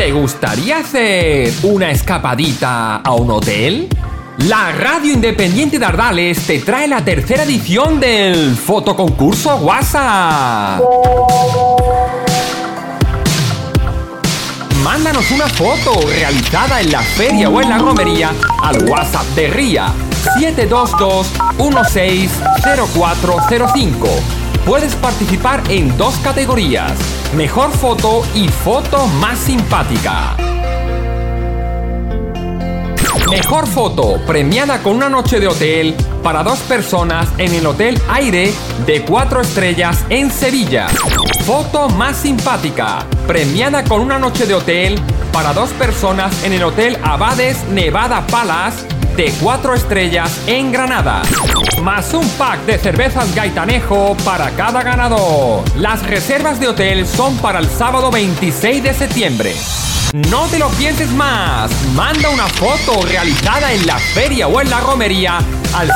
¿Te gustaría hacer una escapadita a un hotel? La Radio Independiente de Ardales te trae la tercera edición del fotoconcurso WhatsApp. Mándanos una foto realizada en la feria o en la romería al WhatsApp de RIA 722-160405. Puedes participar en 2 categorías: mejor foto y foto más simpática. Mejor foto, premiada con una noche de hotel para 2 personas en el Hotel Aire de 4 estrellas en Sevilla. Foto más simpática, premiada con una noche de hotel para 2 personas en el Hotel Abades Nevada Palace de 4 estrellas en Granada. Más un pack de cervezas Gaitanejo para cada ganador. Las reservas de hotel son para el sábado 26 de septiembre. No te lo pienses más. Manda una foto realizada en la feria o en la romería al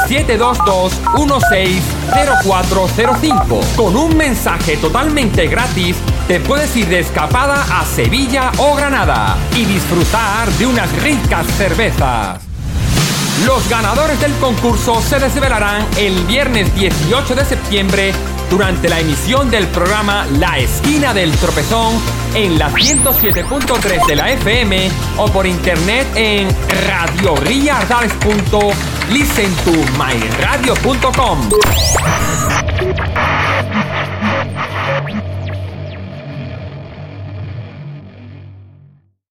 722-160405. Con un mensaje totalmente gratis te puedes ir de escapada a Sevilla o Granada y disfrutar de unas ricas cervezas. Los ganadores del concurso se desvelarán el viernes 18 de septiembre durante la emisión del programa La Esquina del Tropezón en la 107.3 de la FM o por internet en radioriardales.listentomyradio.com.